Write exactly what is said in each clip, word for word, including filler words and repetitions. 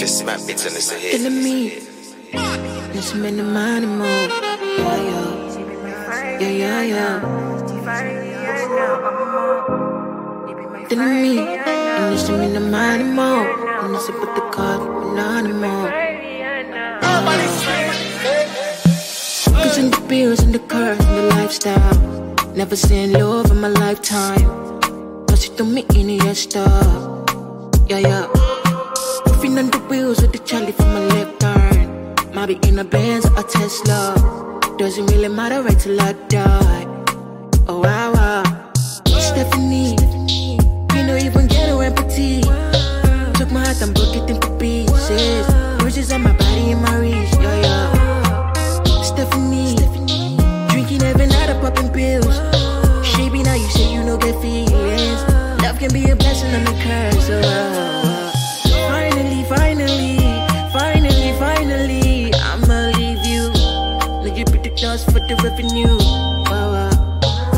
Just smack bits and it's a hit. Feeling me. This man the money move. Yeah, yeah. Yeah, yeah, yeah. Feeling me. And this man the money move. And this put the card anonymous. Cause in the bills and the cars and the lifestyle. Never seen love in my lifetime. Cause you don't meet any of stuff. Yeah, yeah. Moving on the wheels with the Charlie from my left turn. Might be in a Benz or a Tesla. Doesn't really matter right till I die. Oh wow, wow. Stephanie, you know even get no empathy. Took my heart and broke it into pieces. Bruises on my body and my wrist. Yeah, yeah. Stephanie, drinking every night or popping pills. Shaping now you say you no get feelings. Love can be a blessing and a curse. Oh, wow. Finally, finally, finally, finally, I'ma leave you. Now you put the dust for the revenue. Wow, wow.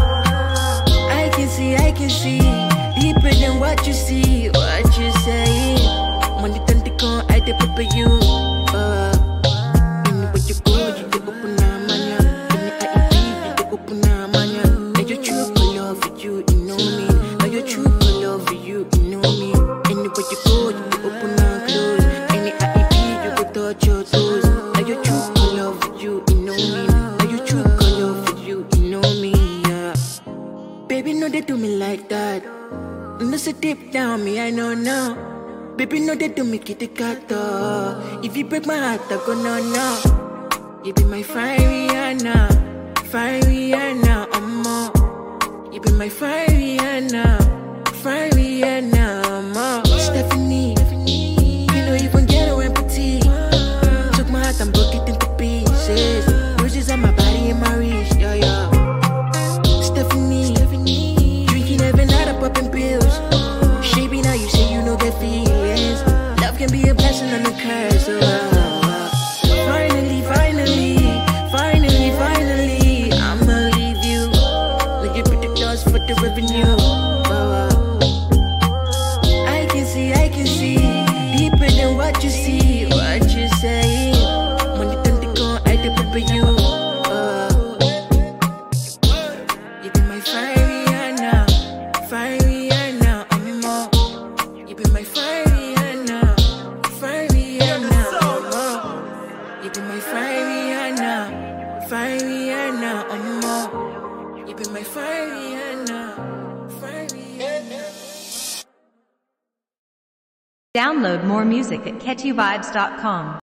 I can see, I can see, deeper than what you see, what you say. Money turn to come, I dey prepare you. Wow. Anywhere you go, you dey open up mania. Any I E P, you dey open up mania. Now your true love for you, you know me. Now your true love for you, you know me. Anywhere you go, you dey open and close. Any I E P, you go touch your toes. Now your true love for you, you know me. Now your true love for you, you know me. Yeah. Baby, no they do me like that. No so deep down me, I know now. Baby, no they do me kitty cat. If you break my heart, I go no no. You be my fire Rihanna, fire Rihanna, I'm more. You be my fire Rihanna, fire Rihanna, I'm more. Stephanie, you know even get no empathy. Took my heart and broke it into pieces. Bruises on my body and my wrist, yeah, yeah. Stephanie, drinking every night or popping pills. Shaping now you say you no get feelings. Love can be a blessing and a curse. Oh, wow. Finally, finally, finally, finally, I'ma leave you. Like you put the dust for the revenue. Wow, wow. I can see, I can see, deeper than what you see, what you say. Money turn to go, I dey prepare you. Wow. You be my fire Rihanna, fire Rihanna, I'm more. You be my fire Rihanna, fire Rihanna, I'm more. You be my fire Rihanna, fire Rihanna, I'm more. You be my fire Rihanna, fire Rihanna. Download more music at catchy vibes dot com.